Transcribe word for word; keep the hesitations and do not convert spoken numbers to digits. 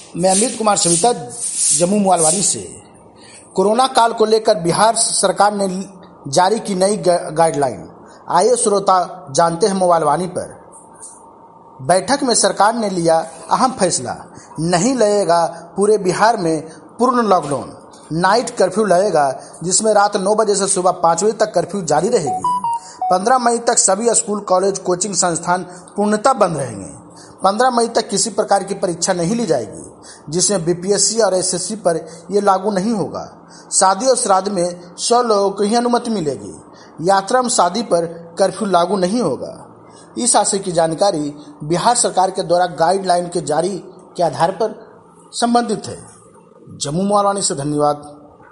मैं अमित कुमार सविता, जम्मू मोबाइलवानी से। कोरोना काल को लेकर बिहार सरकार ने जारी की नई गाइडलाइन। आइए श्रोता जानते हैं मोबाइलवानी पर। बैठक में सरकार ने लिया अहम फैसला। नहीं लगेगा पूरे बिहार में पूर्ण लॉकडाउन। नाइट कर्फ्यू लगेगा, जिसमें रात नौ बजे से सुबह पाँच बजे तक कर्फ्यू जारी रहेगी। पंद्रह मई तक सभी स्कूल, कॉलेज, कोचिंग संस्थान पूर्णतः बंद रहेंगे। पंद्रह मई तक किसी प्रकार की परीक्षा नहीं ली जाएगी, जिसमें बीपीएससी और एसएससी पर यह लागू नहीं होगा। शादी और श्राद्ध में सौ लोगों को ही अनुमति मिलेगी। यात्रा में शादी पर कर्फ्यू लागू नहीं होगा। इस आशय की जानकारी बिहार सरकार के द्वारा गाइडलाइन के जारी के आधार पर संबंधित है। जम्मू मोबाइलवानी से धन्यवाद।